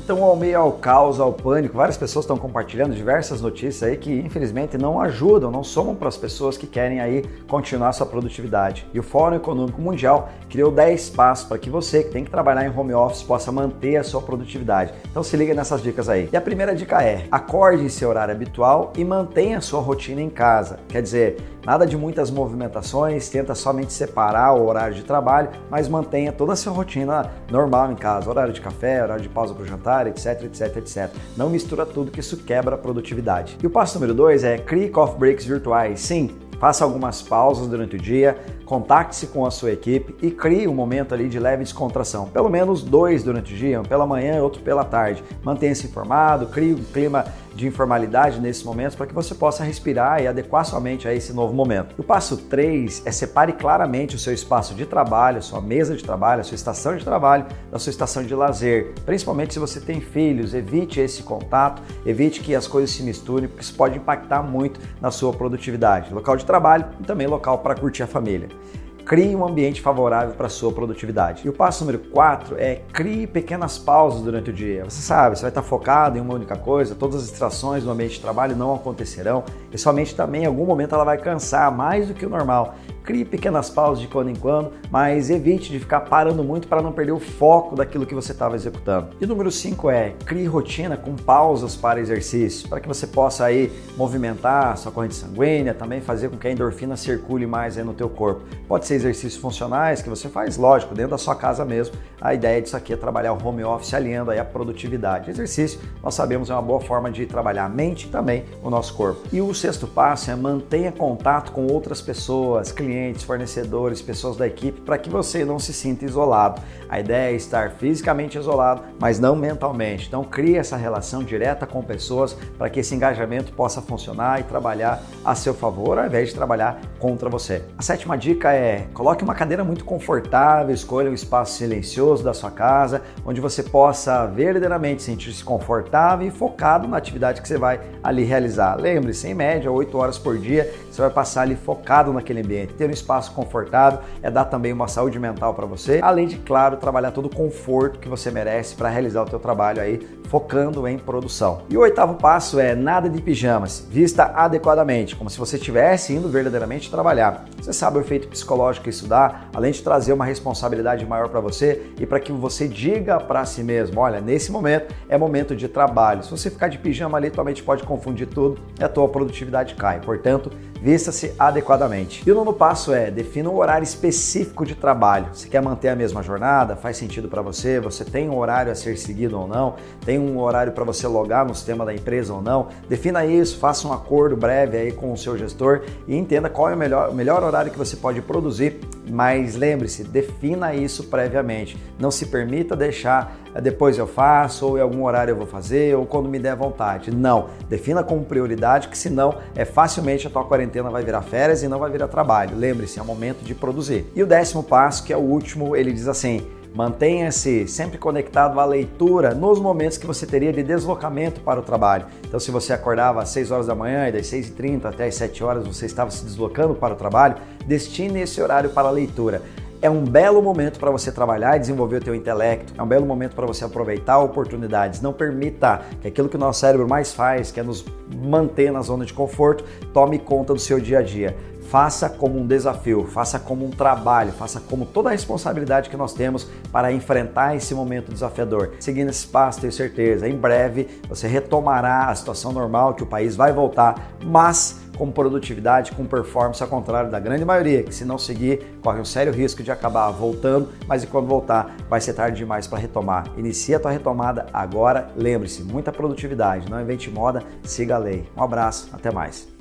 Então, ao meio ao caos, ao pânico, várias pessoas estão compartilhando diversas notícias aí que, infelizmente, não ajudam, não somam para as pessoas que querem aí continuar sua produtividade. E o Fórum Econômico Mundial criou 10 passos para que você, que tem que trabalhar em home office, possa manter a sua produtividade. Então, se liga nessas dicas aí. E a primeira dica é: acorde em seu horário habitual e mantenha a sua rotina em casa. Quer dizer, nada de muitas movimentações, tenta somente separar o horário de trabalho, mas mantenha toda a sua rotina normal em casa, horário de café, horário de pausa para o jantar, etc, etc, etc. Não mistura tudo, que isso quebra a produtividade. E o passo número 2 é crie coffee breaks virtuais. Sim, faça algumas pausas durante o dia, contacte-se com a sua equipe e crie um momento ali de leve descontração. Pelo menos 2 durante o dia, um pela manhã e outro pela tarde. Mantenha-se informado, crie um clima de informalidade nesses momentos para que você possa respirar e adequar sua mente a esse novo momento. O passo 3 é separe claramente o seu espaço de trabalho, sua mesa de trabalho, a sua estação de trabalho da sua estação de lazer. Principalmente se você tem filhos, evite esse contato, evite que as coisas se misturem, porque isso pode impactar muito na sua produtividade. Local de trabalho e também local para curtir a família. Crie um ambiente favorável para a sua produtividade. E o passo número 4 é crie pequenas pausas durante o dia. Você sabe, você vai estar focado em uma única coisa, todas as distrações no ambiente de trabalho não acontecerão e sua mente também em algum momento ela vai cansar mais do que o normal. Crie pequenas pausas de quando em quando, mas evite de ficar parando muito para não perder o foco daquilo que você estava executando. E o número 5 é crie rotina com pausas para exercício, para que você possa aí movimentar sua corrente sanguínea, também fazer com que a endorfina circule mais aí no teu corpo. Pode ser exercícios funcionais que você faz, lógico, dentro da sua casa mesmo. A ideia disso aqui é trabalhar o home office alinhando aí a produtividade. Exercício, nós sabemos, é uma boa forma de trabalhar a mente e também o nosso corpo. E o 6º passo é mantenha contato com outras pessoas, clientes, fornecedores, pessoas da equipe, para que você não se sinta isolado. A ideia é estar fisicamente isolado, mas não mentalmente. Então crie essa relação direta com pessoas para que esse engajamento possa funcionar e trabalhar a seu favor, ao invés de trabalhar contra você. A 7ª dica é coloque uma cadeira muito confortável, escolha um espaço silencioso da sua casa, onde você possa verdadeiramente sentir-se confortável e focado na atividade que você vai ali realizar. Lembre-se, em média, 8 horas por dia, você vai passar ali focado naquele ambiente. Ter um espaço confortável é dar também uma saúde mental para você, além de, claro, trabalhar todo o conforto que você merece para realizar o teu trabalho aí, focando em produção. E o 8º passo é nada de pijamas, vista adequadamente, como se você estivesse indo verdadeiramente trabalhar. Você sabe o efeito psicológico que isso dá, além de trazer uma responsabilidade maior para você e para que você diga para si mesmo, olha, nesse momento é momento de trabalho. Se você ficar de pijama ali, tua mente pode confundir tudo e a tua produtividade cai. Portanto, vista-se adequadamente. E o 9º passo é defina um horário específico de trabalho. Você quer manter a mesma jornada? Faz sentido para você? Você tem um horário a ser seguido ou não? Tem um horário para você logar no sistema da empresa ou não? Defina isso, faça um acordo breve aí com o seu gestor e entenda qual é o melhor horário que você pode produzir, mas lembre-se, defina isso previamente. Não se permita deixar depois eu faço, ou em algum horário eu vou fazer, ou quando me der vontade. Não, defina como prioridade, que senão facilmente a tua quarentena vai virar férias e não vai virar trabalho. Lembre-se, é o momento de produzir. E o 10º passo, que é o último, ele diz assim: mantenha-se sempre conectado à leitura nos momentos que você teria de deslocamento para o trabalho. Então, se você acordava às 6 horas da manhã e das 6h30 até as 7 horas você estava se deslocando para o trabalho, destine esse horário para a leitura. É um belo momento para você trabalhar e desenvolver o teu intelecto. É um belo momento para você aproveitar oportunidades. Não permita que aquilo que o nosso cérebro mais faz, que é nos manter na zona de conforto, tome conta do seu dia a dia. Faça como um desafio, faça como um trabalho, faça como toda a responsabilidade que nós temos para enfrentar esse momento desafiador. Seguindo esse passo, tenho certeza, em breve você retomará a situação normal, que o país vai voltar, mas com produtividade, com performance, ao contrário da grande maioria, que se não seguir, corre um sério risco de acabar voltando, mas e quando voltar, vai ser tarde demais para retomar. Inicie a tua retomada agora, lembre-se, muita produtividade, não invente moda, siga a lei. Um abraço, até mais.